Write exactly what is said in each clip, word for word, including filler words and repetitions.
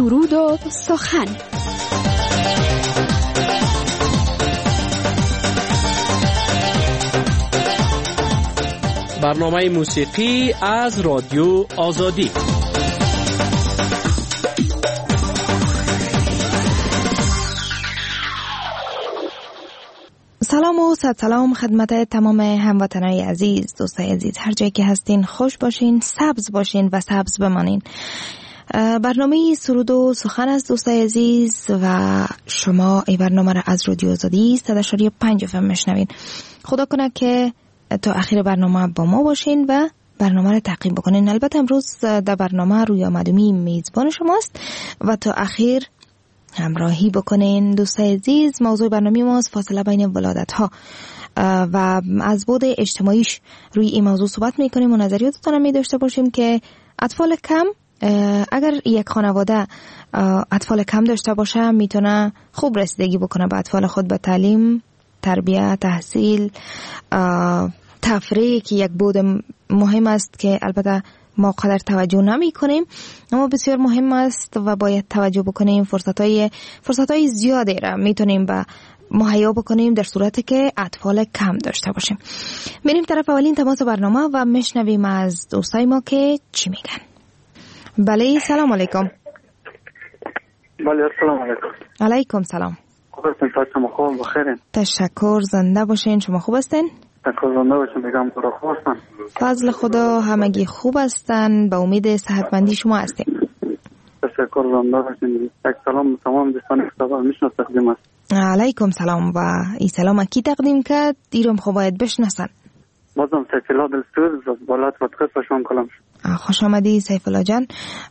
سرود و سخن. برنامه موسیقی از رادیو آزادی. سلام و صد سلام خدمت تمام هموطنای عزیز، دوستای عزیز، هر جایی که هستین خوش باشین، سبز باشین و سبز بمانین. برنامه سرود و سخن از دوستای عزیز و شما این برنامه را از رادیو آزادی صد و شش پنج اف ام میشنوین. خدا کنه که تا آخر برنامه با ما باشین و برنامه را تعقیب بکنین. البته امروز در برنامه روی آمدمی میزبان شماست و تا آخر همراهی بکنین. دوستای عزیز، موضوع برنامه ماست فاصله بین ولادت ها و از بعد اجتماعیش روی این موضوع صحبت میکنیم و نظریاتتون می داشته باشیم که اطفال کم، اگر یک خانواده اطفال کم داشته باشه میتونه خوب رسیدگی بکنه به اطفال خود، به تعلیم، تربیت، تحصیل، تفریح که یک بود مهم است که البته ما قدر توجه نمی کنیم، اما بسیار مهم است و باید توجه بکنیم. فرصتهای فرصتهای زیادی را میتونیم به مهیا بکنیم در صورتی که اطفال کم داشته باشیم. میریم طرف اولین تماس برنامه و میشنویم از دوستای ما که چی میگن. بله، سلام علیکم. بله، سلام علیکم. علیکم سلام. خوب هستین؟ شما خوب بخیرین؟ تشکر، زنده باشین. شما خوب هستین؟ تشکر، زنده باشین. میگم برا خوب هستن؟ فضل خدا همگی خوب هستن، به امید صحتمندی شما هستیم. تشکر، زنده باشین. یک سلام تمام دوستان صدا میشناسم تقدیم است. علیکم سلام. و این سلام کی تقدیم کرد؟ دیرم خوب باید بشناسن. بازم سیف الله دلسوز از بالات پادکست با شما کلام شد. خوش آمدی سیف الله جان.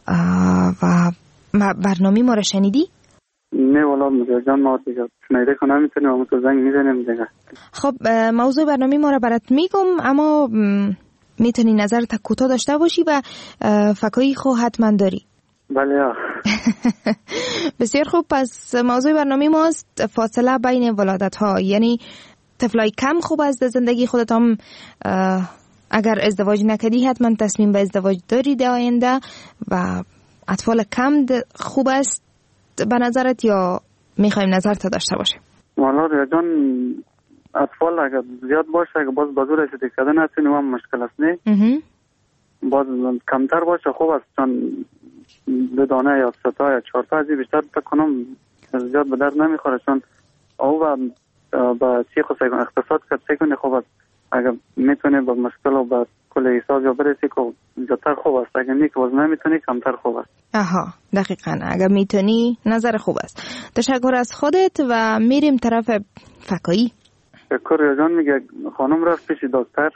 و برنامه ما را شنیدی؟ نه والا مجا جان، ما دیگه شنیده کنم نمیتونیم، اما تو زنگ میزنیم دیگه. خب موضوع برنامه ما را برات میگم، اما میتونی نظرت کوتاه داشته باشی و فکایی خو حتما داری. بله یا. بسیار خوب. پس موضوع برنامه ماست فاصله بین ولادت ها، یعنی طفلای کم خوب است در زندگی خودت هم اگر ازدواج نکردی حتما تصمیم به ازدواج داری در آینده، و اطفال کم خوب است به نظرت یا میخوایم نظرت داشته باشه؟ والا ریا جان، اطفال اگر زیاد باشه اگر باز بازو رسیده کردن نتونیم هم مشکل است، نه؟ باز کمتر باشه خوب است، چون دو دانه یا سه تا یا چهار تا ازی بیشتر بکنم زیاد به درد نمیخوره، چون او و با چی خود سیگون اقتصاد کرد سیگون خوب است. اگر میتونه با مشکل و با کل حساب یا برسی که زیادتر خوب است، اگر نیک باز نمیتونی کمتر خوب است. آها، دقیقاً. اگر میتونی نظر خوب است. تشکر از خودت و میریم طرف فکایی. تشکر جان. میگه خانم رفت پیش دکتر،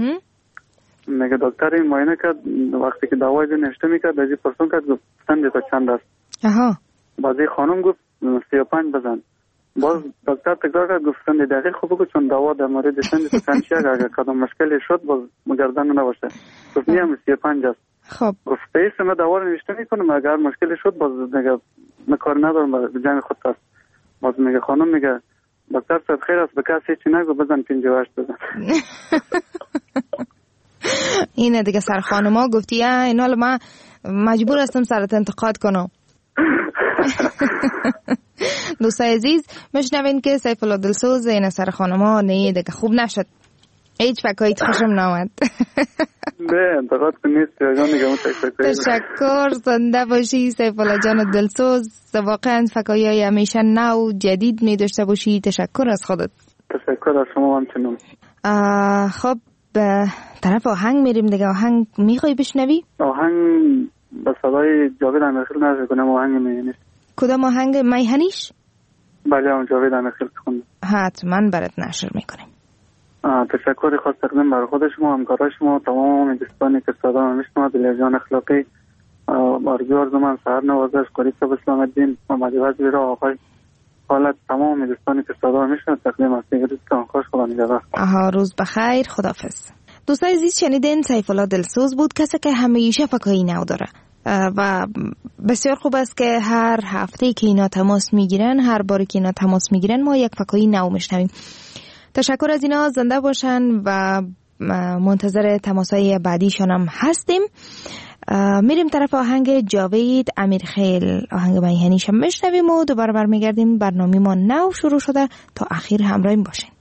میگه دکتر این معاینه کرد، وقتی که دوای دو نوشته میکرد ازی پرسون کرد، گفت سند تا چند است؟ آها. بازی خانم گفت سی و پنج بزن. باز دکتر تکرار کرد، گفت سند دقیق خوب بگو، چون دوا در مورد سند تا چند چیه، اگر کدام مشکلی شد باز مگردن نباشه. گفت نیم سی و پنج است. خب گفت پیش من دوا رو نوشته میکنم، اگر مشکلی شد باز میگه من کار ندارم، به جنگ خود است. باز میگه خانم میگه دکتر صاحب خیر است، به کسی چی نگو، بزن پنجاه و هشت بزن. اینه دیگه سر خانما گفتی اینا، من مجبور هستم سرت انتقاد کنم. دوستای عزیز، مشنوین که سیف الله دلسوز این سر خانما نه دیگه خوب نشد، هیچ فکایت خوشم نامد. نه انتقاد نیست جان، دیگه متشکرم. تشکر، زنده باشی سیف الله جان دلسوز. واقعا فکایای همیشه نو جدید می داشته باشی. تشکر از خودت. تشکر از شما همچنین. خب به طرف آهنگ میریم دیگه. آهنگ میخوای بشنوی؟ آهنگ به صدای جاوید امیرخیل نشر کنم. آهنگ میهنیش. کدام آهنگ؟ میهنیش؟ بله اون جاوید امیرخیل کنم. حتما برات نشر میکنیم. تشکر خاص تقدیم برای خود شما، همکارای شما، تمام دوستانی که صدا میشنوند، دلیرجان اخلاقی، آرزو آرزو من سهر نوازش، قریب صاحب اسلام الدین، محمد وزیر آقای حالت، تمام دوستانی که صدا میشنوند تقدیم است. دیگه دوستان خوش خدا نگهدار. آها، روز بخیر، خداحافظ. دوستای عزیز، شنیدین سیف الله دلسوز بود، کسی که همیشه فکایی نو داره و بسیار خوب است که هر هفته که اینا تماس میگیرن، هر باری که اینا تماس میگیرن ما یک فکایی نو میشنویم. تشکر از اینا، زنده باشن و منتظر تماسای بعدیشان هم هستیم. میریم طرف آهنگ جاوید امیرخیل، آهنگ میهنیش میشنویم و دوباره برمیگردیم. برنامه ما نو شروع شده، تا اخیر همراهیم باشین.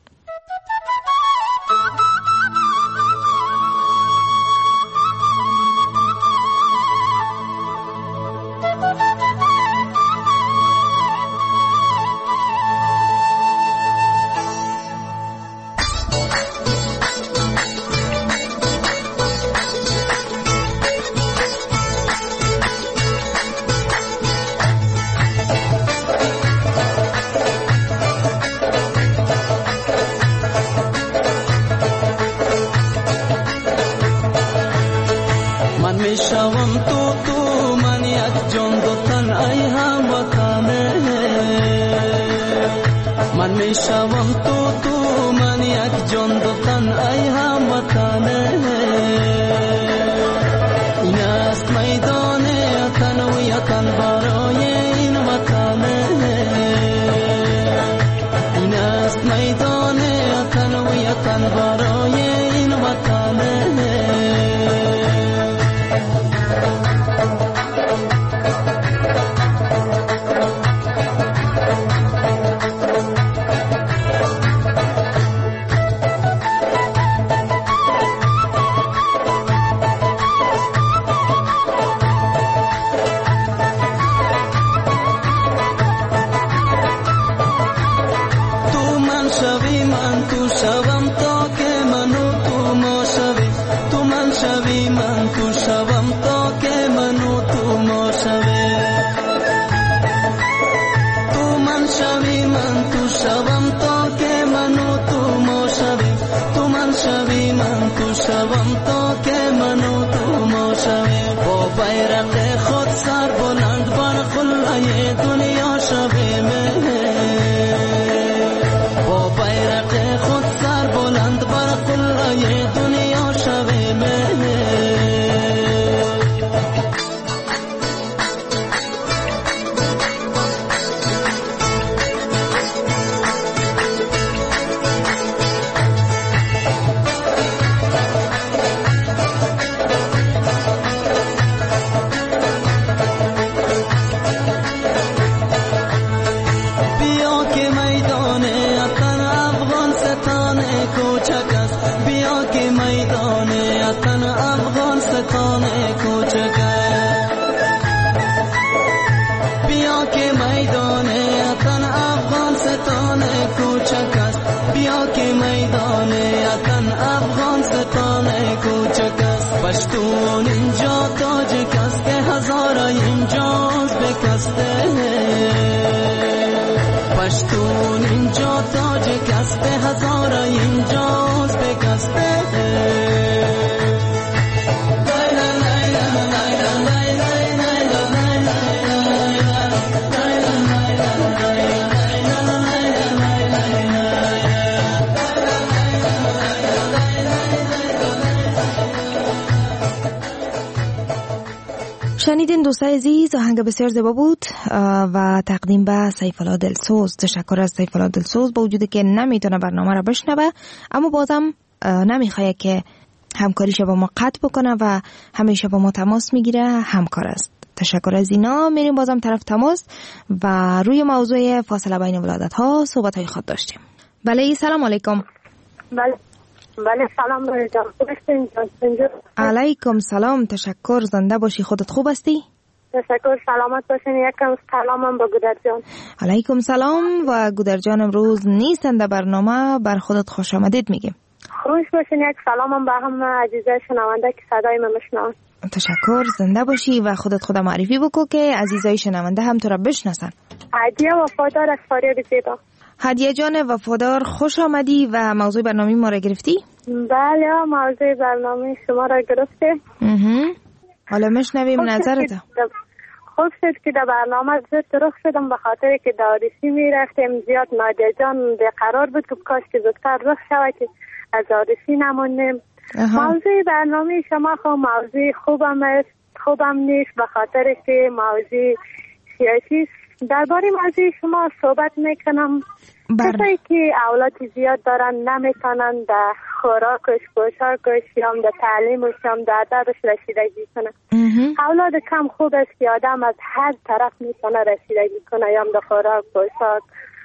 شنیدین دوستای عزیز، آهنگ بسیار زیبا بود و تقدیم به سیفالله دلسوز. تشکر از سیفالله دلسوز، با وجودی که نمیتونه برنامه را بشنوه اما بازم نمیخواد که همکاریش با ما قطع بکنه و همیشه با ما تماس میگیره، همکار است. تشکر از اینا. میریم بازم طرف تماس و روی موضوع فاصله بین ولادت ها صحبت های خود داشتیم. بله، سلام علیکم. بله بله سلام جان، خوب هستین؟ علیکم سلام، تشکر. زنده باشی. خودت خوب هستی؟ تشکر، سلامت باشین. یکم سلامم با گودر جان. علیکم سلام. و گودر جان امروز نیستن در برنامه، بر خودت خوش آمدید میگیم. خوش باشین. یک سلامم به همه عزیزای شنونده که صدای من میشنون. تشکر، زنده باشی و خودت خود معرفی بکو که عزیزای شنونده هم تو را بشناسن. هدیه وفادار از فاریاب زیبا. هدیه جان وفادار، خوش آمدی و موضوع برنامه ما را گرفتی؟ بله، موضوع برنامه شما را گرفته. حالا مشنویم نظرت. خوب شد که در برنامه زود رخ شدم، به خاطر که داریسی می رفتیم زیاد نادیه جان قرار بود که کاش که زودتر رخ شود که از داریسی نمونیم. موضوع برنامه شما خب موضوع خوبم است، خوبم نیست، به خاطر که موضوع سیاسی. درباره موضوع شما صحبت میکنم کسایی که اولاد زیاد دارن نمیتونن در خوراکش، پوشاکش یا در تعلیمش یا در ادبش رسیدگی کنن. اولاد کم خوب است که آدم از هر طرف میتونه رسیدگی کنه، یا در خوراک، پوشاک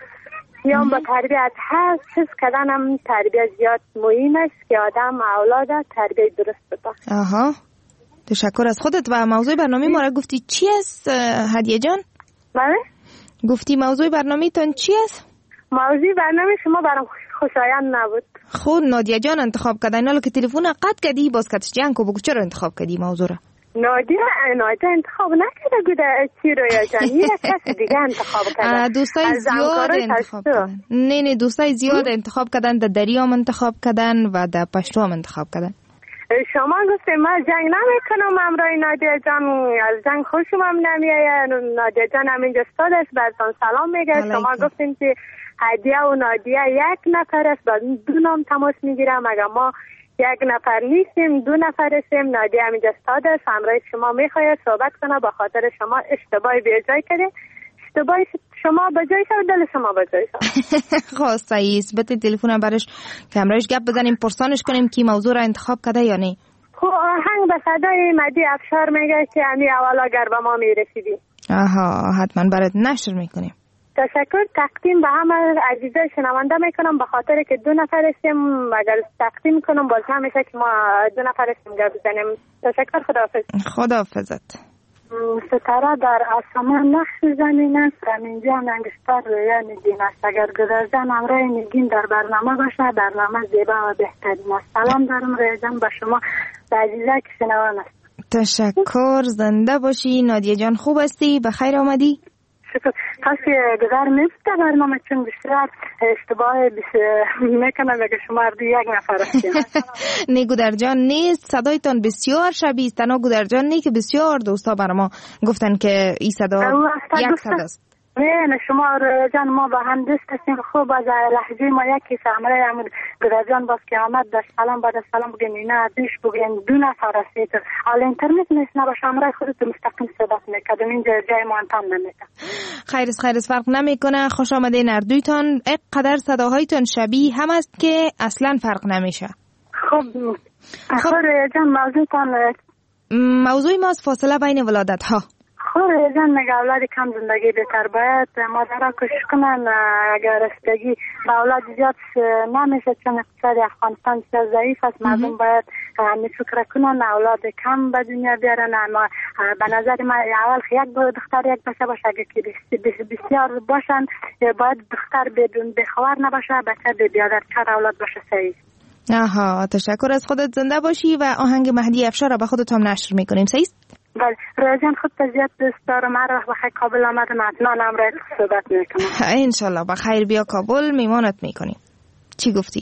یا با تربیت. هر چیز کردن هم تربیت زیاد مهم است که آدم اولاد تربیت درست بده. آها، تشکر از خودت. و موضوع برنامه ما را گفتی چی است هدیه جان؟ بله؟ گفتی موضوع برنامه تان چی است؟ موضوع برنامه شما برام خوشایند نبود. خود نادیه جان انتخاب کرده. اینا که تلفن قطع کردی باز کتش جان کو بگو چرا انتخاب کردی موضوع را؟ نادیه نادیه انتخاب نکرده بوده چی رو یا جان، یه کس دیگه انتخاب کرده. دوستای زیاد انتخاب کردن. نه نه دوستای زیاد انتخاب کردن، در دریام انتخاب کردن و در پشتو هم انتخاب کردن. شما گفتید من جنگ نمیکنم همراه نادیه جان، از جنگ خوشم هم نمیاد. نادیه جان هم اینجا استاد است، براتون سلام میگه. شما گفتید که هدیه و نادیه یک نفر است، با دو نام تماس میگیرم. اگر ما یک نفر نیستیم، دو نفر هستیم. نادیه هم اینجا استاد است، همراه شما میخواید صحبت کنه. با خاطر شما اشتباهی به جای کرده، اشتباهی شما به جای شد، دل شما به جای شد. خواسته ایست بده تلفن برش که همراهش گپ بزنیم، پرسانش کنیم که موضوع را انتخاب کرده یا نه. خب آهنگ به صدای مهدی افشار میگه که امی اولا گر به ما میرسیدی. آها، حتما برات نشر میکنیم. تشکر. تقدیم به همه عزیزای شنونده میکنم به خاطر که دو نفر هستیم. اگر تقدیم کنم باز همیشه که ما دو نفر هستیم گپ بزنیم. تشکر. خداحافظ. خداحافظت. ستاره در آسمان نقش زمین است، همینجا منگستر رویا نگین است. اگر گذشتن همراه نگین در برنامه باشه، برنامه زیبا و بهترین است. سلام دارم ریزم به شما به عزیزای که شنوان است. تشکر. زنده باشی نادیه جان. خوب هستی؟ بخیر آمدی؟ شکر. کسی گذر نیست در برنامه، چون بسیار اشتباه میکنم اگه شما اردو یک نفر هستیم. نه گودرجان نیست، صدایتان بسیار شبیه است. تنها گودرجان نه که بسیار دوستا بر ما گفتن که این صدا یک صدا است. نه شما جان ما با هم دوست هستیم. خوب از لحظه ما یکی سامره همون گودرجان باز که آمد در سلام بعد سلام بگین اینا ازش بگین دو نفر هستید. حالا اینترنت نیست نباشه همراه خودت مستقیم صحبت میکردم. اینجا جای ما انتان نمیکرد. خیرس خیرس فرق نمیکنه. خوش آمدین اردویتان. اینقدر صداهایتان شبیه هم است که اصلا فرق نمیشه. خب خب جان موضوعتان موضوع ما از فاصله بین ولادت ها. خب جان میگه اولاد کم زندگی بهتر باید مادرها کوشش کنن اگر رسیدگی به اولاد زیاد نمیشه، چون اقتصاد افغانستان بسیار ضعیف است. مردم باید می فکر کنن اولاد کم به دنیا بیارن. اما به نظر من اول یک دختر یک بچه باشه، اگر که بسیار باشن باید دختر بدون بخوار نباشه، بچه به بیادر چهار اولاد باشه. صحیح. آها، تشکر از خودت. زنده باشی و آهنگ مهدی افشار را به خودت هم نشر میکنیم. صحیح. بله رایجان خود تزیاد دوست دارم. هر وقت بخیر کابل آمدم حتما هم رایت صحبت میکنم. انشالله بخیر بیا کابل میمانت میکنیم. چی گفتی؟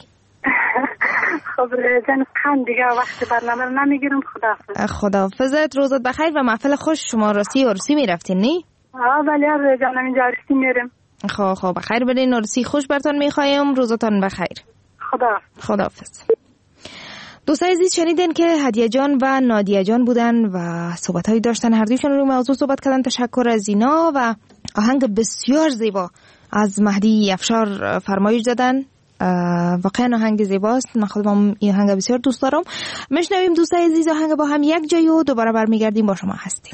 خب رایجان خان دیگه وقت برنامه رو نمیگیرم. خداحافظ. خداحافظت. روزت بخیر و محفل خوش. شما راستی عرسی میرفتین نی؟ آه بله رایجان اینجا عرسی میرم. خب خب بخیر برین. عرسی خوش برتان میخوایم. روزتان بخیر. خداحافظ. خداحافظ. دوستای عزیز شنیدین که هدیه جان و نادیه جان بودن و صحبت‌هایی داشتن، هر دویشون روی موضوع صحبت کردن. تشکر از اینا و آهنگ بسیار زیبا از مهدی افشار فرمایش دادن. واقعا آهنگ زیباست. من خودم این آهنگ بسیار دوست دارم. میشنویم دوستای عزیز آهنگ با هم یک جای و دوباره برمیگردیم با شما هستیم.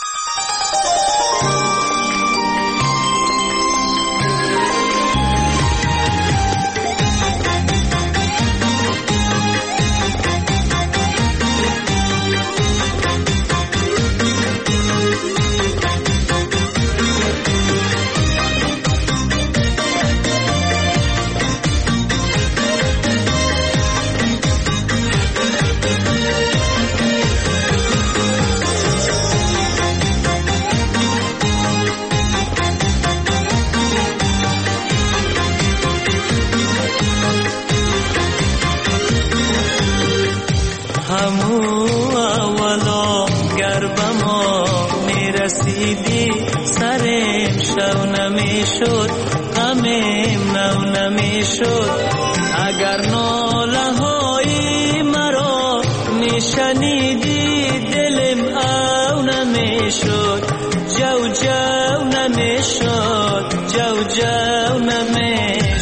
شد غمم نو نمیشد اگر ناله های مرا میشنیدی دلم او نمیشد جو جو نمیشد جو جو نمیشد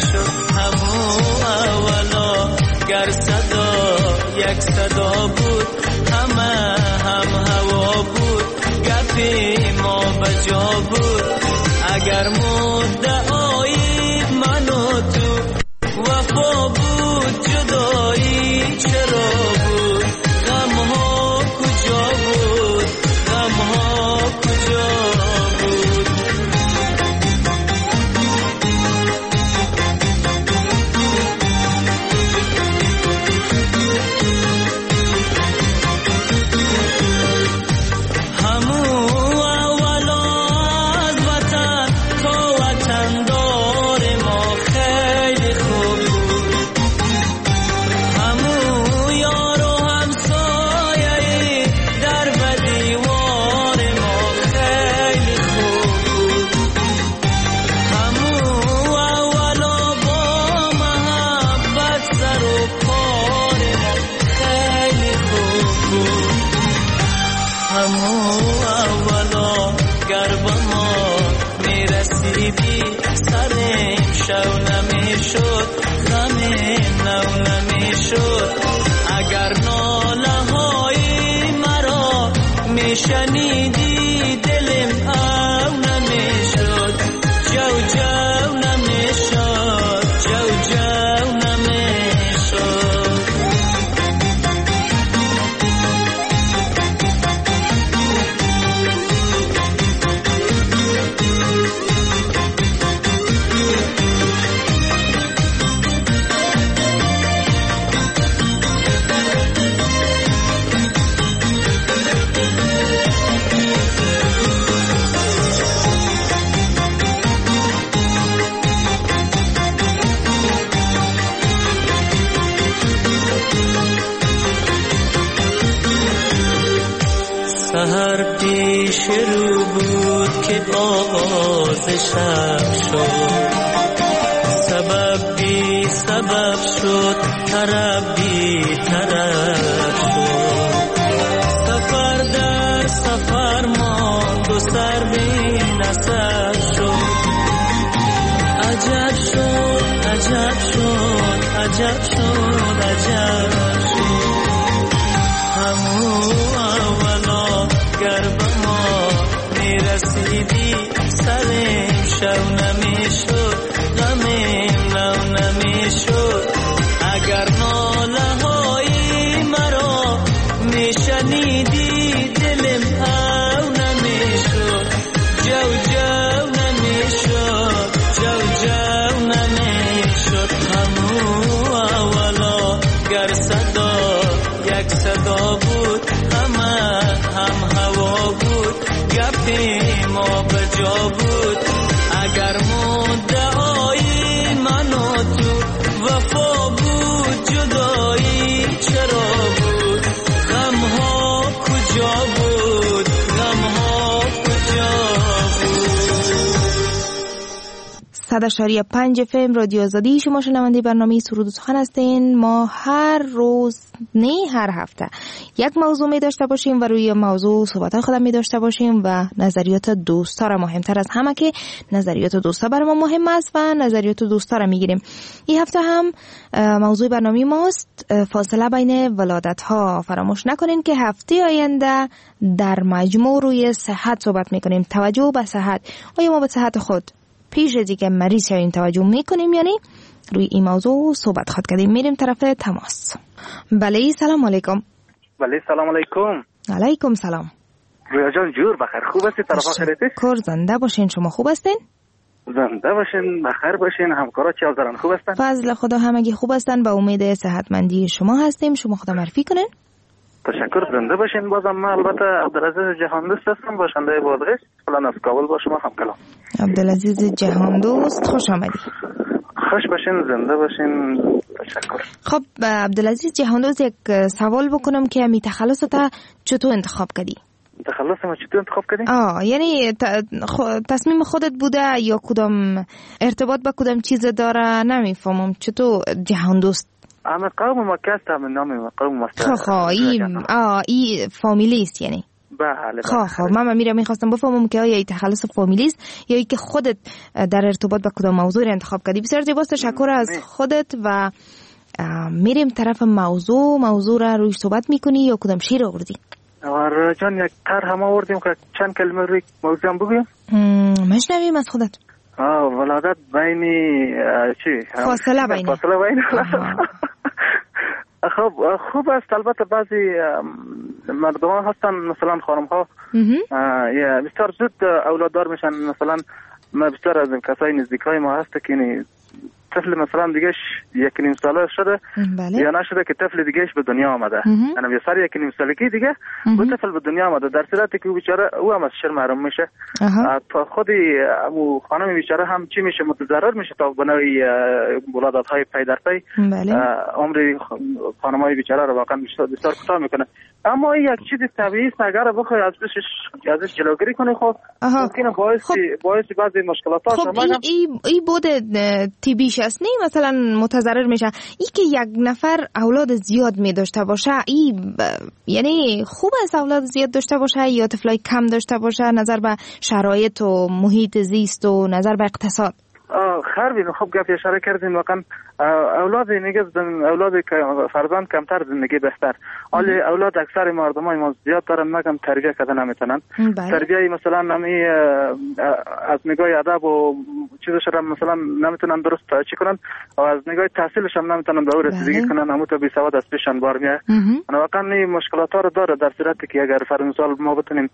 یک صدا بود، همه هم هوا بود، گپی ما بجا بود. اگر مدعای من و تو وفا بود، جدایی چرا بود؟ غم ها کجا بود؟ غم ها کجا بود؟ شنیدی دلم او نمیشد، جو جو نمیشد، جو جو نمیشد. سحر پیش رو بود که آغاز شب شد، سبب بی سبب شد، طرف بی طرف شد. سفر در سفر ماند و سر بی نسر شد. عجب شد، عجب شد، عجب شد، عجب شد. همون اولا گر به ما میرسیدی، سرم شو نمیشد، غمم نو نمیشد. اگر ناله های مرا میشنیدی، دلم او نمیشد، جو جو نمیشد، جو جو نمیشد. همون اولا گر صدا یک صدا بود، همه هم هوا بود، گپی ما بجا بود. اگر مدعای من و تو وفا بود، جدایی چرا بود؟ غم ها کجا بود؟ غم ها کجا بود؟ صد اشاری پنج اف ام رادیو آزادی، شما شنونده برنامه سرود و سخن هستین. ما هر روز نه هر هفته یک موضوع می داشته باشیم و روی موضوع صحبت خودم می داشته باشیم و نظریات دوستا را، مهمتر از همه که نظریات دوستا برای ما مهم است و نظریات دوستا را می گیریم. این هفته هم موضوع برنامه ماست فاصله بین ولادت ها. فراموش نکنین که هفته آینده در مجموع روی صحت صحبت می کنیم. توجه به صحت. آیا ما به صحت خود پیش از اینکه مریض شویم توجه میکنیم؟ یعنی روی این موضوع صحبت خود کردیم. میریم طرف تماس. بله سلام علیکم. بله سلام علیکم. علیکم سلام. رویا جان جور بخیر، خوب هستی؟ طرف آخرتیش کور زنده باشین. شما خوب هستین؟ زنده باشین، بخیر باشین. همکارا چه حالن؟ خوب هستن؟ فضل خدا همگی خوب هستن. به امید صحتمندی شما هستیم. شما خدا معرفی کنین. تشکر، زنده باشین. بازم من البته عبدالعزیز جهاندوست هستم، باشنده بادغیس، فعلا از کابل با شما هم کلام. عبدالعزیز جهاندوست خوش آمدید. خوش باشین، زنده باشین. تشکر. خب عبدالعزیز جهاندوست، یک سوال بکنم که می تخلص تا چطور انتخاب کردی؟ تخلص ما چطور انتخاب کردی؟ آه یعنی تصمیم خودت بوده یا کدام ارتباط با کدام چیز داره؟ نمیفهمم چطور جهاندوست. اما قوم ما کست هم نام قوم ما است. خب خب این آه این فامیلی است یعنی. بله. خب خب من میرم میخواستم بفهمم که آیا این تخلص فامیلی است یا ای که خودت در ارتباط با کدام موضوع انتخاب کردی. بسیار زیباست. تشکر از خودت و میریم طرف موضوع موضوع را روی صحبت میکنی یا کدام شیر آوردی؟ آره جان یک طرح هم آوردیم که چند کلمه روی موضوع هم بگویم. مشنویم از خودت. آه ولادت بین چی؟ فاصله بین فاصله بین خب خوب است. البته بعضی مردمان هستن مثلا خانم ها بسیار زود اولاددار میشن. مثلا ما بسیار از کسای نزدیکای ما هست که طفل مثلا دیگهش یک نیم ساله شده یا نشده که طفل دیگهش به دنیا آمده، یعنی سر یک نیم سالگی دیگه اون طفل به دنیا آمده، در صورتی که او بیچاره او هم از شر محروم میشه. تا خودی او خانم بیچاره هم چی میشه متضرر میشه تا بنای ولادت های پی در پی. عمر خانمای بیچاره رو واقعا بسیار کوتاه میکنه. اما یک چیز طبیعی است، اگر بخوای از ازش جلوگیری کنی خب ممکنه باعث خب. باعث بعضی مشکلات ها خب این ای, ای بود تیبیش است، نه مثلا متضرر میشه. ای که یک نفر اولاد زیاد می داشته باشه ای ب... یعنی خوب است اولاد زیاد داشته باشه یا طفلای کم داشته باشه نظر به شرایط و محیط زیست و نظر به اقتصاد؟ خربی خوب گپ اشاره کردیم. واقعا اولاد میگه اولاد فرزند کمتر زندگی بهتر. ولی اولاد اکثر مردمای ما زیاد دارن مگم تربیت کردن نمیتونن. تربیت مثلا نمی از نگاه ادب و چیزش هم مثلا نمیتونن درست چی کنن و از نگاه تحصیلش هم نمیتونن به اون رسیدگی کنن. همون تو بی سواد از پیشن بار میاد. واقعا این مشکلات ها رو داره. در صورتی که اگر فرض مثال ما بتونیم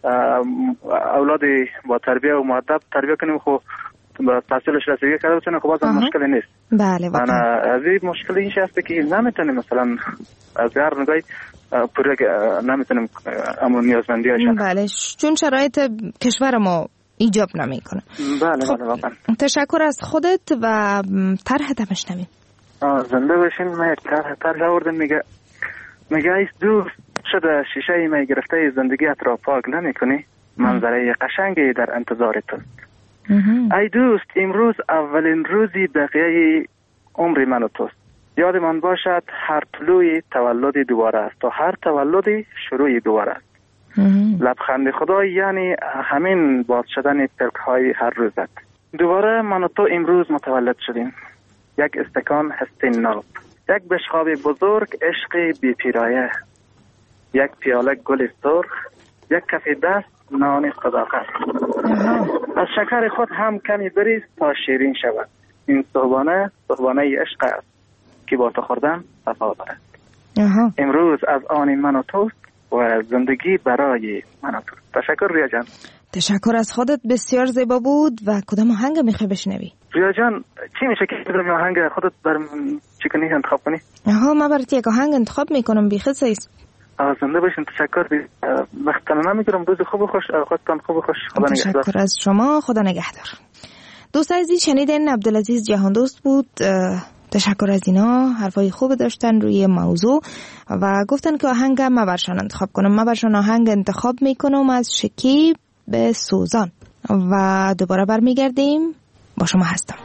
اولاد با تربیت و مؤدب تربیت کنیم خب با تحصیلش رسیدگی کرده بتونه خب اصلا مشکلی نیست. بله واقعا. از این مشکلی اینش هست که نمیتونیم مثلا از هر نگاهی پوره نمیتونیم امون نیازمندی هاشن. بله چون شرایط کشور ما ایجاب نمیکنه. بله خب بله واقعا. تشکر از خودت و طرح تمشنویم. زنده باشین. من یک طرح طرح آوردم میگه میگه ایست دوست شده شیشه ای می گرفته زندگیت را پاک نمیکنی، منظره قشنگی در انتظار توست. ای دوست امروز اولین روزی بقیه عمر من و توست. یادمان باشد هر طلوعی تولدی دوباره است و هر تولدی شروعی دوباره است. لبخند خدا یعنی همین باز شدن پلک‌های هر روزت. دوباره من و تو امروز متولد شدیم. یک استکان هستی ناب، یک بشقاب بزرگ عشق بی پیرایه، یک پیاله گل سرخ، یک کف دست نان صداقت. از شکر خود هم کمی بریز تا شیرین شود. این صبحانه صبحانه عشق است که با تو خوردن صفا دارد. امروز از آن من و توست و زندگی برای من و توست. تشکر ریا جان. تشکر از خودت، بسیار زیبا بود. و کدام آهنگ میخوای بشنوی؟ ریا جان چی میشه که بدونم آهنگ خودت برام چی کنی انتخاب کنی؟ آها من برات یک آهنگ انتخاب میکنم بی خصیص. زنده باشین. تشکر. وقتتون نمیگیرم. روز خوب و خوش. خودتان خوب و خوش. خدا نگهدار. تشکر از شما. خدا نگهدار. دوست عزیز شنیدین عبدالعزیز جهاندوست بود. تشکر از اینا، حرفای خوب داشتن روی موضوع و گفتن که آهنگ ما برشان انتخاب کنم. ما برشان آهنگ انتخاب میکنم از شکیب به سوزان و دوباره برمیگردیم. با شما هستم.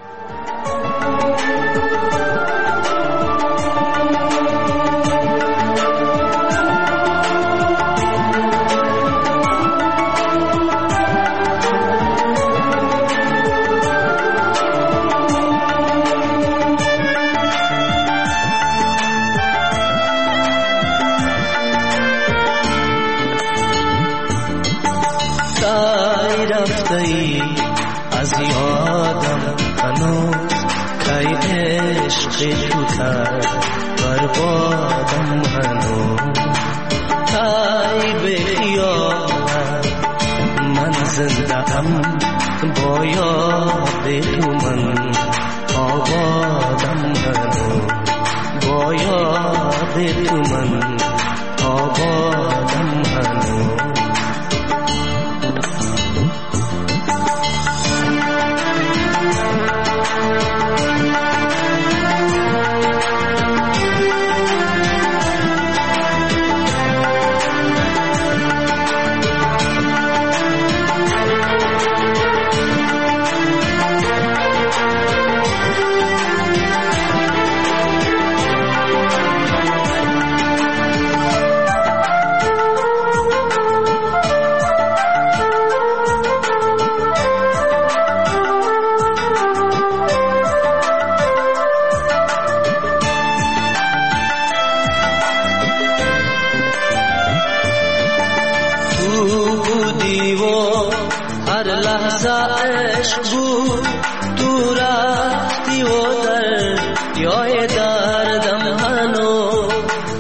از یادم هنوز کای عشق تو کرد بربادم هنوز کای به خیالت من زنده ام با یاد تو من آبادم هنوز با یاد تو من آبادم هنوز هر لحظه عشق بود تو رفتی و دریای دردم هنوز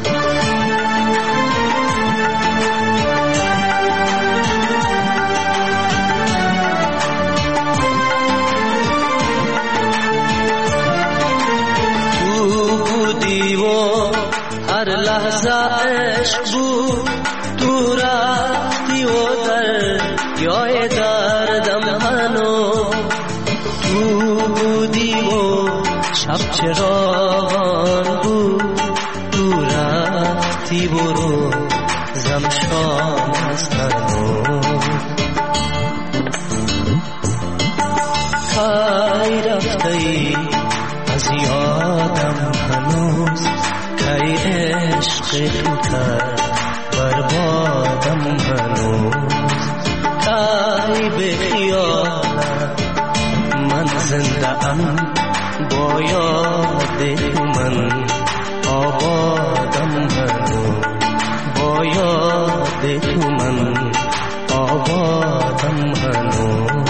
هر لحظه عشق بود تو رفتی و دریای دردم هنوز تو بودی و شب چراغان بود تو رفتی برو زم شام است هنوز خی رفتی از یادم هنوز ای عشق تو کرد بربادم هنوز ای به خیالت من زنده ام با یاد تو من آبادم هنوز با یاد تو من آبادم هنوز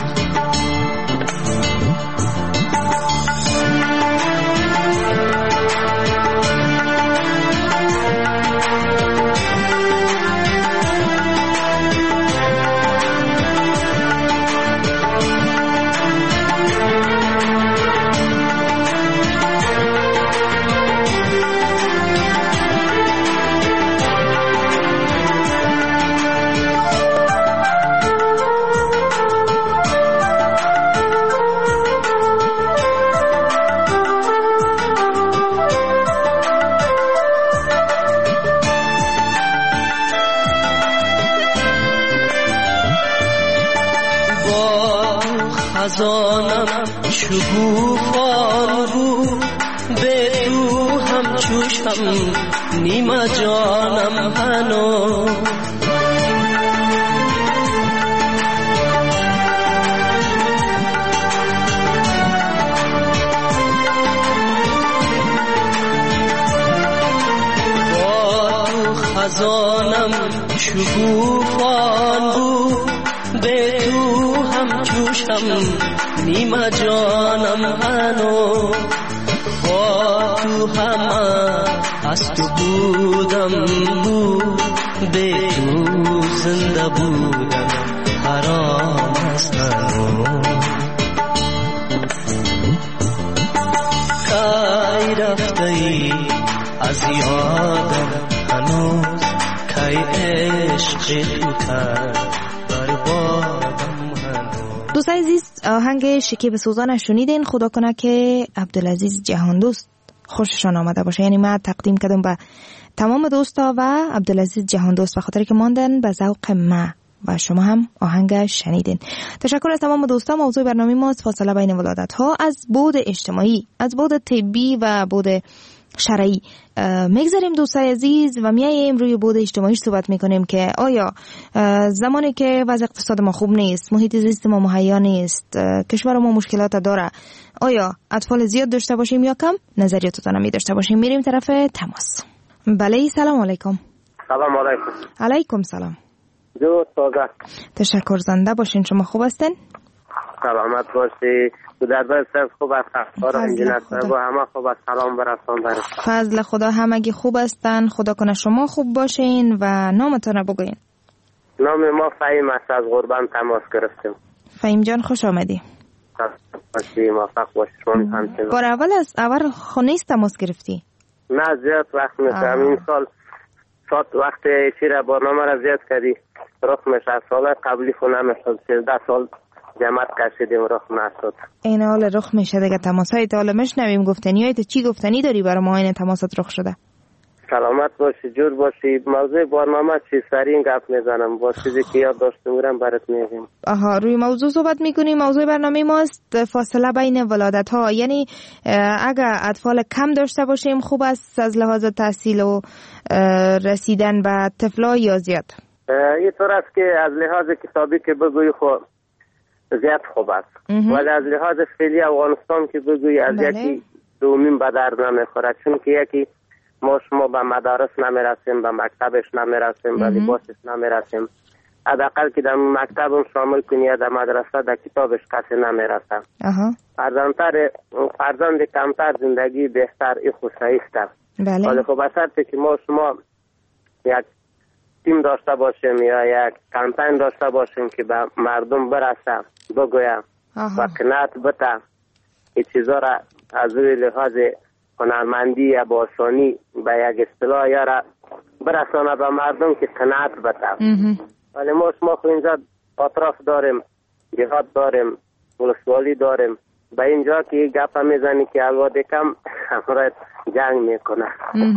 خزانم شکوفان بود به تو هم چوشم نیمه جانم هنوز با تو خزانم شکوفان بود به تو هم جوشم نیمه جانم هنو با تو همه از تو بودم بود به تو زنده بودم حرام است هنو کی رفتی از یادم هنوز کی عشق تو کرد دوستان عزیز آهنگ شکیب سوزان شنیدین. خدا کنه که عبدالعزیز جهاندوست خوششان آمده باشه. یعنی من تقدیم کردم به تمام دوستا و عبدالعزیز جهاندوست به خاطر که ماندن به ذوق ما و شما هم آهنگ شنیدین. تشکر از تمام دوستا. موضوع برنامه ما فاصله بین ولادت ها از بعد اجتماعی، از بعد طبی و بعد شرعی میگذاریم دوستای عزیز و میایم روی بعد اجتماعی صحبت میکنیم که آیا زمانی که وضع اقتصاد ما خوب نیست، محیط زیست ما مهیا نیست، کشور ما مشکلات داره، آیا اطفال زیاد داشته باشیم یا کم؟ نظریاتتون می داشته باشیم. میریم طرف تماس. بله سلام علیکم. سلام علیکم. علیکم سلام. جو سوگا. تشکر زنده باشین. شما خوب هستین؟ سلامت باشی. تو در باید سرز خوب است. اخبار انجینر صاحب و همه خوب است. سلام برسان داریم. فضل خدا همگی خوب هستن. خدا کنه شما خوب باشین و نامتان بگوین. نام ما فهیم است. از غربان تماس گرفتیم. فهیم جان خوش آمدی. باشی موفق باشی. بار اول از اول خونیست تماس گرفتی؟ نه زیاد وقت میشم. این سال ساعت وقت چیره برنامه را زیاد کردی. رخ میشه. سال قبلی خونه میشد. سیزده سال جماعت کشیدیم رخ نشد. این حال رخ میشه دیگه. تماسای تا حالا مشنویم. گفتنی های چی گفتنی داری برای ما این تماسات رخ شده؟ سلامت باشی، جور باشی. موضوع برنامه چی سری این گپ میزنم با چیزی که یاد داشته بودم برات میگم. آها روی موضوع صحبت میکنیم. موضوع برنامه ماست فاصله بین ولادت ها. یعنی اگر اطفال کم داشته باشیم خوب است از لحاظ تحصیل و رسیدن به طفلا یا زیاد؟ این طور است که از لحاظ کتابی که بگوی خود زیاد خوب است ولی از لحاظ فعلی افغانستان که بگوی از بله. یکی دومین به درد نمیخوره، چون که یکی ما شما به مدارس نمیرسیم، به مکتبش نمیرسیم، به لباسش نمیرسیم. حداقل که در مکتبم شامل کنی یا در مدرسه در کتابش کسی نمیرسه. فرزندتر فرزند کمتر زندگی بهتر ای خصوصی است. بله. ولی خب اصلا که ما شما یک تیم داشته باشیم یا یک کمپین داشته باشیم که به مردم برسه بگویم و قناعت بده این چیزا را از روی لحاظ هنرمندی یا با آسانی به یک اصطلاح یا را برسانه به مردم که قناعت بده. ولی ما شما خو اینجا اطراف داریم، جهاد داریم، ولسوالی داریم، به اینجا که یک گپ میزنی که الواد کم همراه جنگ میکنه.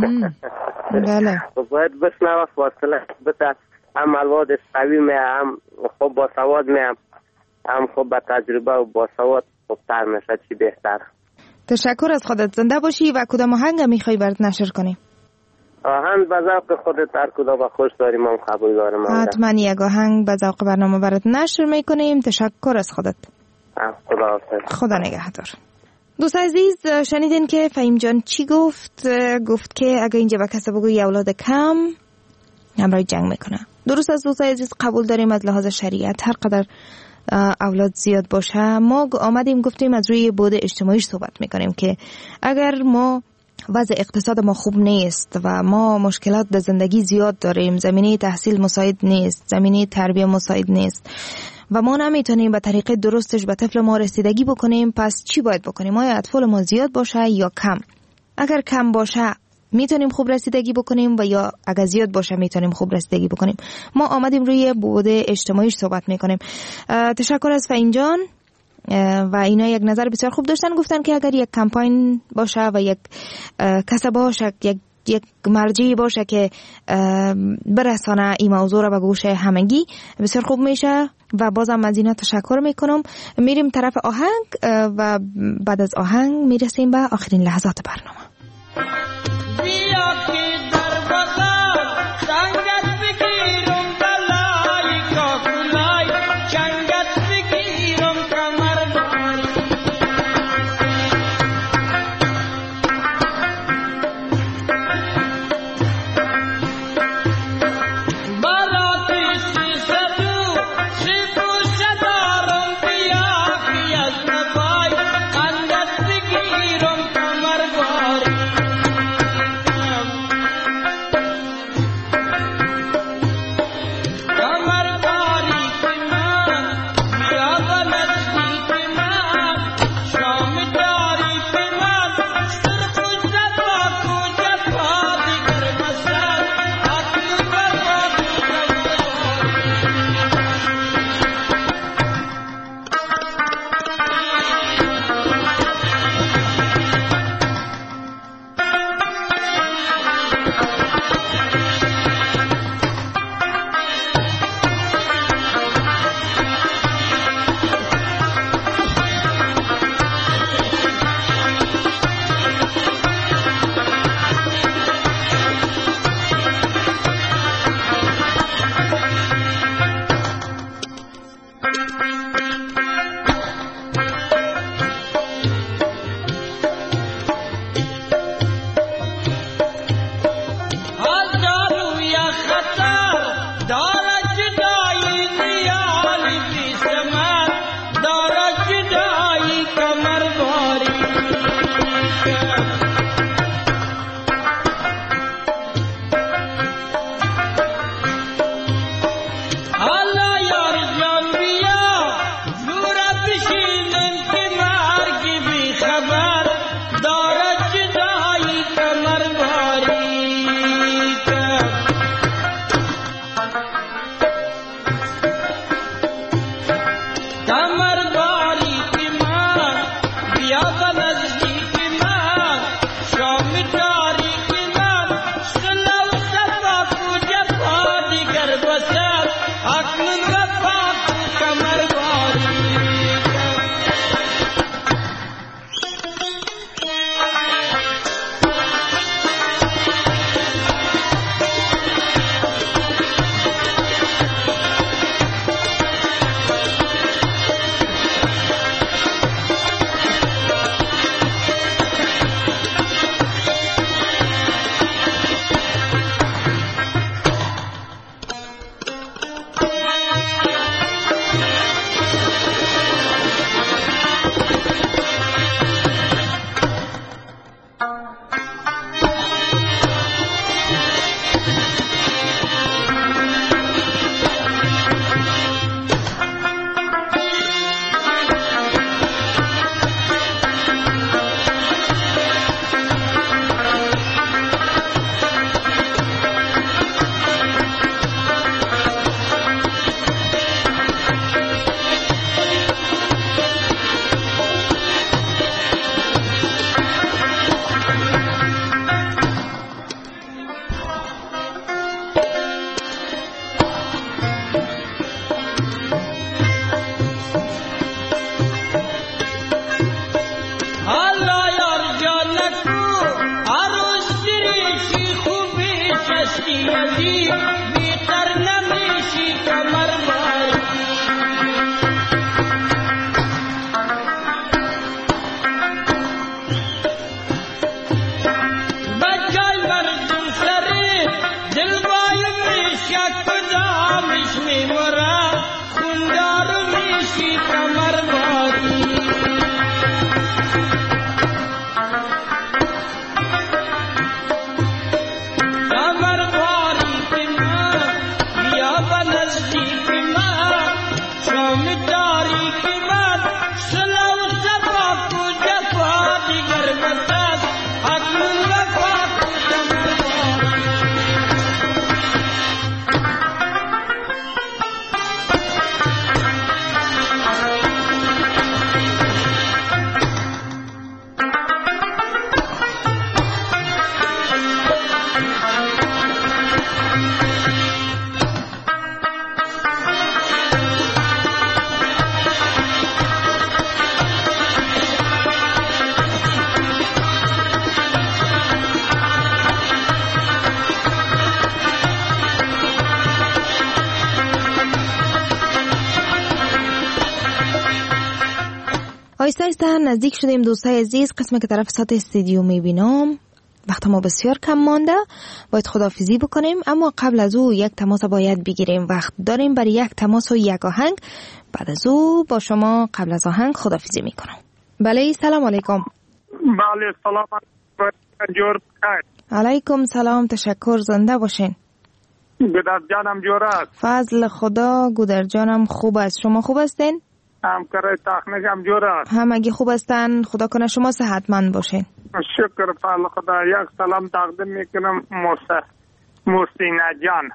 بله. باید بشنوه فاصله بده، هم الواد قوی می هم خوب با سواد می هم خوب با تجربه و با سواد خوبتر میشه. چی بهتر. تشکر از خودت. زنده باشی. و کدام آهنگ میخوای برات نشر کنیم؟ آهنگ به ذوق خودت هر کدام با خوش داریم هم قبول دارم. حتما یک آهنگ به ذوق برنامه برات نشر میکنیم. تشکر از خودت. خدا حافظ. خدا نگهدار. دوست عزیز شنیدین که فهیم جان چی گفت؟ گفت که اگر اینجا به کسی بگوی اولاد کم همراه جنگ میکنه. درست از دوست عزیز قبول داریم از لحاظ شریعت هر قدر اولاد زیاد باشه. ما آمدیم گفتیم از روی بعد اجتماعی صحبت میکنیم که اگر ما وضع اقتصاد ما خوب نیست و ما مشکلات در زندگی زیاد داریم، زمینه تحصیل مساعد نیست، زمینه تربیت مساعد نیست و ما نمیتونیم به طریقه درستش به طفل ما رسیدگی بکنیم، پس چی باید بکنیم؟ آیا اطفال ما زیاد باشه یا کم؟ اگر کم باشه میتونیم خوب رسیدگی بکنیم و یا اگر زیاد باشه میتونیم خوب رسیدگی بکنیم. ما آمدیم روی بعد اجتماعی صحبت میکنیم. تشکر از فهیم جان و اینا یک نظر بسیار خوب داشتن. گفتن که اگر یک کمپاین باشه و یک کسب باشه، یک یک مرجعی باشه که برسانه این موضوع را به گوش همگی، بسیار خوب میشه و بازم از اینا تشکر میکنم. میریم طرف آهنگ و بعد از آهنگ میرسیم به آخرین لحظات برنامه. آیسته آیسته نزدیک شدیم دوستای عزیز، قسمی که طرف ساعت استودیو میبینم وقت ما بسیار کم مانده، باید خداحافظی بکنیم، اما قبل از او یک تماس باید بگیریم. وقت داریم برای یک تماس و یک آهنگ. بعد از او با شما قبل از آهنگ خداحافظی میکنم. بله سلام علیکم. بله سلام جور علیکم سلام، تشکر، زنده باشین. گودر جانم جور است. فضل خدا، گودر جانم خوب است. شما خوب هستین؟ همکار تکنیک هم جور است. همگی خوب هستن، خدا کنه شما صحتمند باشین. شکر فضل خدا. یک سلام تقدیم میکنم موسی موسینه جان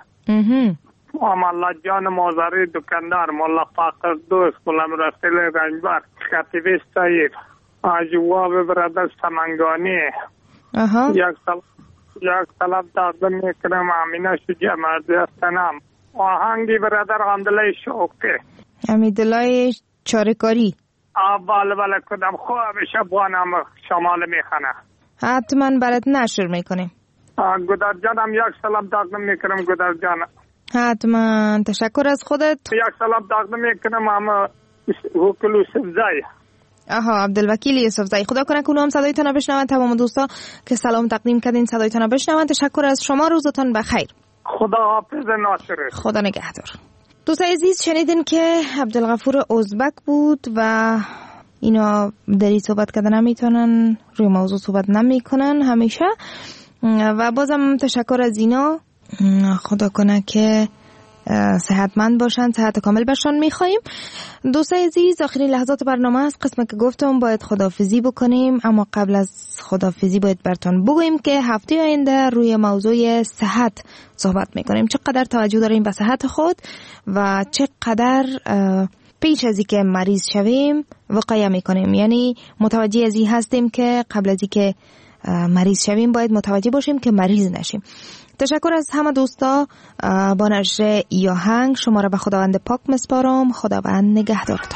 و ملا جان موزاری دکاندار، مولا فاقر دوست، مولا مرسل رنجبر، خطیبی سعید، آجواب برادر سمنگانی. اها. یک سلام یک سلام تقدیم میکنم امینه شجاع مردی استنام، آهنگی برادر حمدالله شوقی، حمیدالله چارکاری. بله بله کدام خوب شبانم شمال میخنه. حتما برات نشر میکنیم. گودر جانم یک سلام تقدیم میکنم گودر جانم. حتما، تشکر از خودت. یک سلام تقدیم میکنم اما وکیل یوسفزای. آها، عبدالوکیل یوسفزای. خدا کنه که هم صدایتان بشنون. تمام دوستا که سلام تقدیم کردین صدایتان بشنون. تشکر از شما، روزتون بخیر. خدا حافظ ناصر. خدا نگهدار. دوستای عزیز شنیدین که عبدالغفور ازبک بود و اینا دری صحبت کردن نمیتونن، روی موضوع صحبت نمیکنن همیشه، و بازم تشکر از اینا. خدا کنه که صحتمند باشن، صحت کامل باشن میخواییم. دوستای عزیز آخرین لحظات برنامه است. قسمت که گفتم باید خداحافظی بکنیم، اما قبل از خداحافظی باید براتون بگویم که هفته آینده روی موضوع صحت صحبت میکنیم. چقدر توجه داریم به صحت خود و چقدر پیش از اینکه مریض شویم وقایه میکنیم. یعنی متوجه از این هستیم که قبل از اینکه مریض شویم باید متوجه باشیم که مریض نشیم. تشکر از همه دوستا. با نشر یا هنگ شما را به خداوند پاک مسپارم. خداوند نگهدارتان.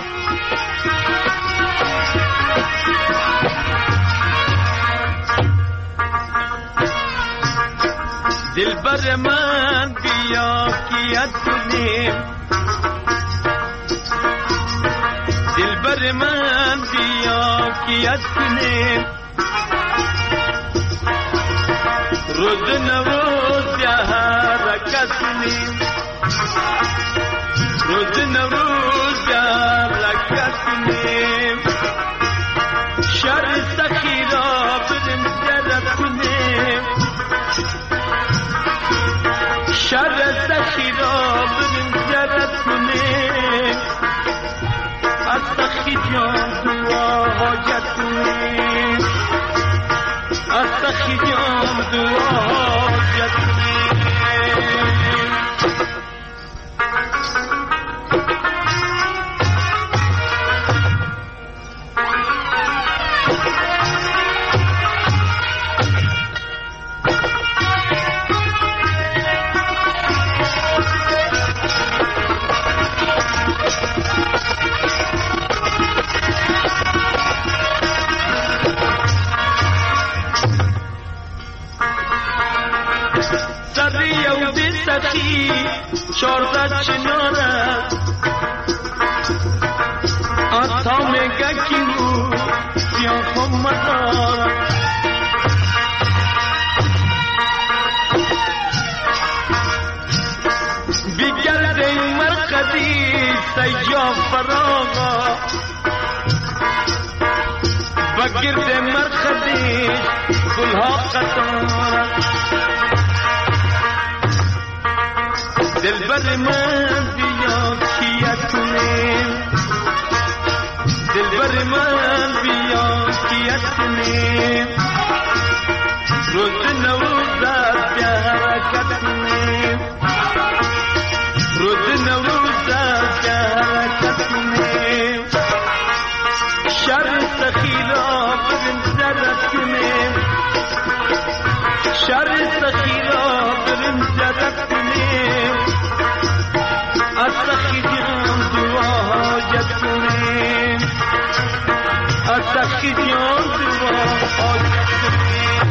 دلبر من بیا کیت کنیم، دلبر من بیا کیت کنیم، روز نوروز یا حرکت کنیم، روز نوروز یا حرکت کنیم، شر سخی را بریم زیارت کنیم، شر سخی را بریم زیارت کنیم، از سخی جان دعا حاجت کنیم، از سخی جان دعا حاجت کنیم. سخی چارزد چنارد آتا میگه کیو سیاه مدارد بیگرد این مرقدی سیاه فراغا و گرد مرقدی گلها قطارد دلبر من بیا کیت کنیم، دلبر من بیا کیت کنیم، روز نوروز بیا حرکت کنیم، روز نوروز بیا حرکت کنیم، شر سخی را بریم زیارت کنیم، شر سخی را بریم زیارت کنیم، از سخی جان دعا حاجت کنیم، از سخی جان دعا حاجت کنیم.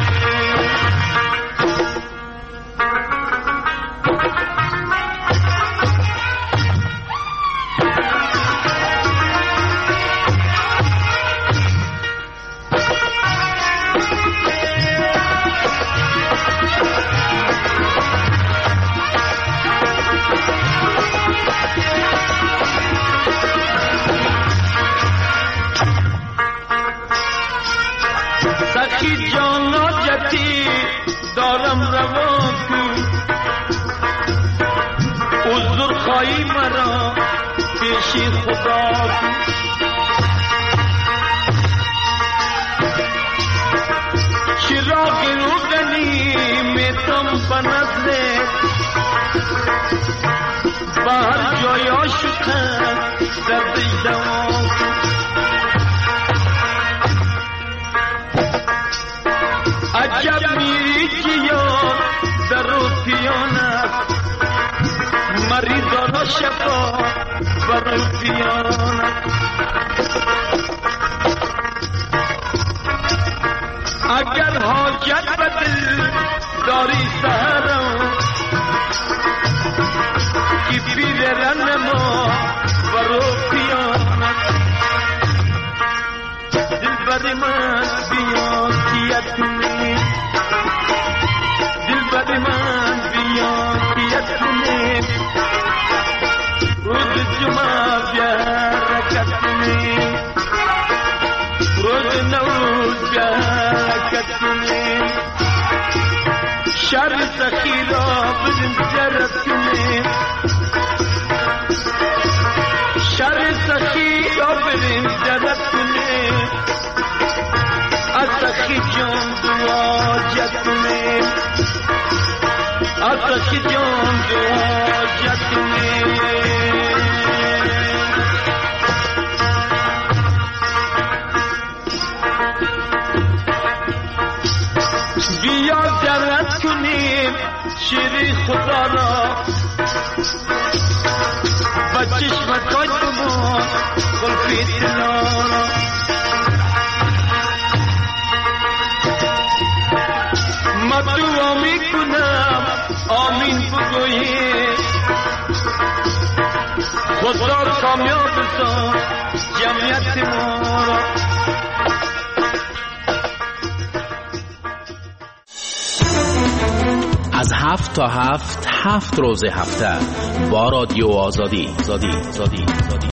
پیشی خدا چراغ روغنی میتم بنزده بهر جای آشکن دردش دوام عجب میری که یار در رو پیانت مریضان شفا بر پیانت اگر حاجت به دل داری سهرم کی پیر رنما بر پیانت دل بر من بیا کیتونی دل بر من بیا کیتونی روز جمعه بیا رکتونی روز نوروز بیا رکتونی شر سخی را بدن جرد کنی شر سخی را بدن جرد کنی از سخی جان دعا جد کنی از سخی جان دعا جد کنی بیا جرد کنیم شیری خدا را با چشمت های بمان قلبی دلا را ما دعا می کنم آمین بگویی خدا کامیاب سان جمعیت ما را از هفت تا هفت هفت روز هفته با رادیو آزادی. آزادی. آزادی.